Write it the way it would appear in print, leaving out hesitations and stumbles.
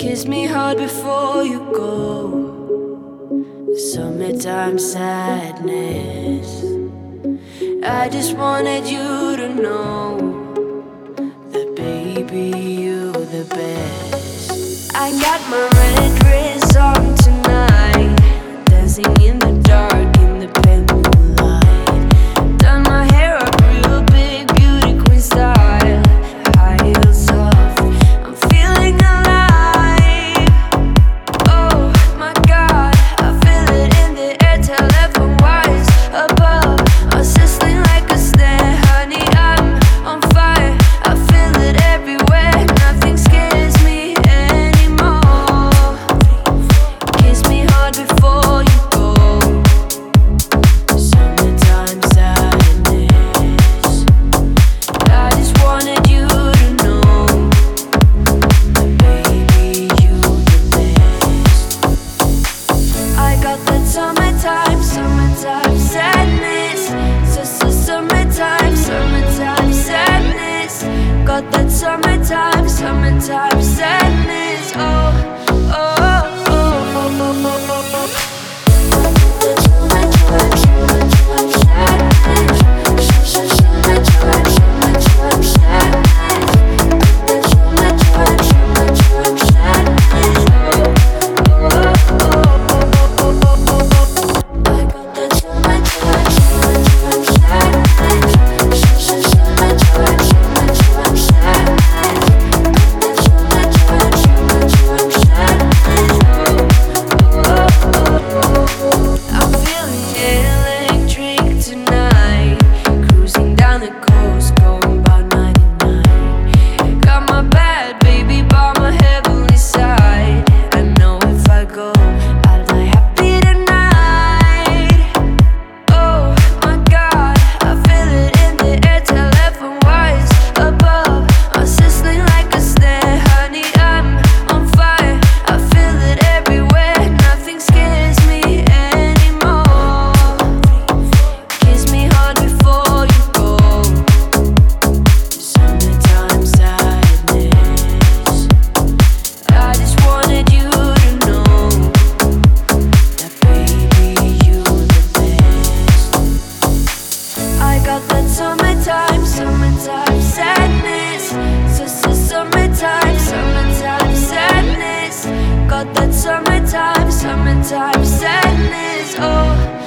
Kiss me hard before you go. Summertime sadness. I just wanted you to know that baby, you the best. I got my red dress on tonight, dancing in the dark in the pale moonlight. Done my hair up real big, beauty queen style, high heels off, I'm feeling alive. Oh my God, I feel it in the air, telephone wires above, I'm sizzling like a snare, honey, I'm on fire. I feel it everywhere, nothing scares me anymore. Kiss me hard before you go. Summertime sadness. I just wanted you to know that baby, you the best. I got that summertime sadness. Summertime sadness. Got that summertime sadness. Oh, oh, oh, oh, oh, oh, oh. I'm feeling electric tonight, cruising down the coast, going about 99. Got my bad baby by my heavenly side. I know if I go, I'll die happy tonight. Oh my God, I feel it in the air, telephone wires above, I'm sizzling like a snare, honey, I'm on fire. I feel it everywhere, nothing scares me anymore. Kiss me hard before you go. Summertime sadness. I just wanted you to know that baby, you the best. I got that summertime sadness. Summertime sadness. Got that summertime sadness. Oh.